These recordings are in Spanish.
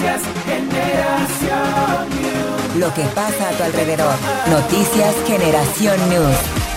Noticias Generación News. Lo que pasa a tu alrededor. Noticias Generación News.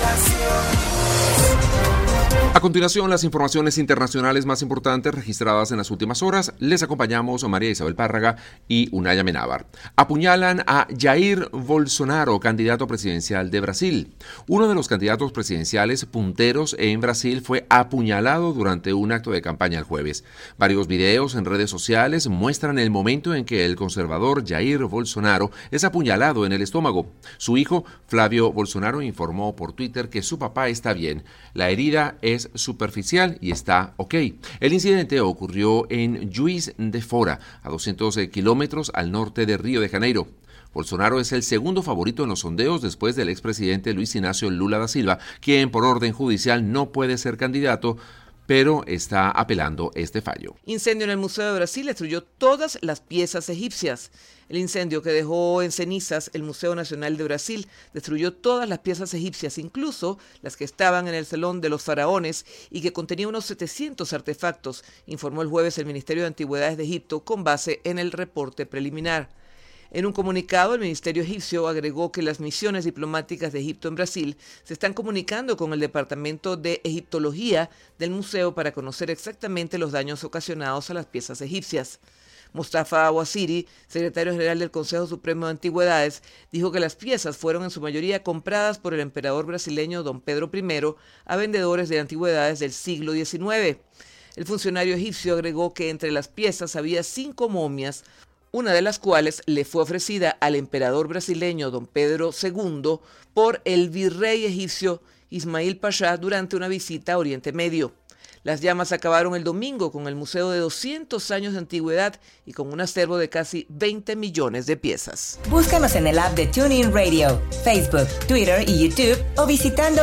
A continuación, las informaciones internacionales más importantes registradas en las últimas horas. Les acompañamos María Isabel Párraga y Unaya Menábar. Apuñalan a Jair Bolsonaro, candidato presidencial de Brasil. Uno de los candidatos presidenciales punteros en Brasil fue apuñalado durante un acto de campaña el jueves. Varios videos en redes sociales muestran el momento en que el conservador Jair Bolsonaro es apuñalado en el estómago. Su hijo, Flavio Bolsonaro, informó por Twitter que su papá está bien. La herida es superficial y está ok. El incidente ocurrió en Juiz de Fora, a 200 kilómetros al norte de Río de Janeiro. Bolsonaro es el segundo favorito en los sondeos después del expresidente Luis Inácio Lula da Silva, quien por orden judicial no puede ser candidato, pero está apelando este fallo. Incendio en el Museo de Brasil destruyó todas las piezas egipcias. El incendio que dejó en cenizas el Museo Nacional de Brasil destruyó todas las piezas egipcias, incluso las que estaban en el Salón de los Faraones y que contenía unos 700 artefactos, informó el jueves el Ministerio de Antigüedades de Egipto con base en el reporte preliminar. En un comunicado, el Ministerio egipcio agregó que las misiones diplomáticas de Egipto en Brasil se están comunicando con el Departamento de Egiptología del museo para conocer exactamente los daños ocasionados a las piezas egipcias. Mustafa Awasiri, secretario general del Consejo Supremo de Antigüedades, dijo que las piezas fueron en su mayoría compradas por el emperador brasileño Don Pedro I a vendedores de antigüedades del siglo XIX. El funcionario egipcio agregó que entre las piezas había 5 momias, una de las cuales le fue ofrecida al emperador brasileño Don Pedro II por el virrey egipcio Ismail Pasha durante una visita a Oriente Medio. Las llamas acabaron el domingo con el museo de 200 años de antigüedad y con un acervo de casi 20 millones de piezas. Búscanos en el app de TuneIn Radio, Facebook, Twitter y YouTube o visitando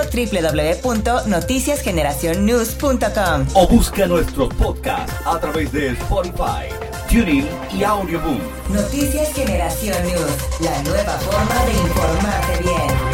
www.noticiasgeneracionnews.com. O busca nuestros podcasts a través de Spotify, TuneIn y Audioboom. Noticias Generación News, la nueva forma de informarte bien.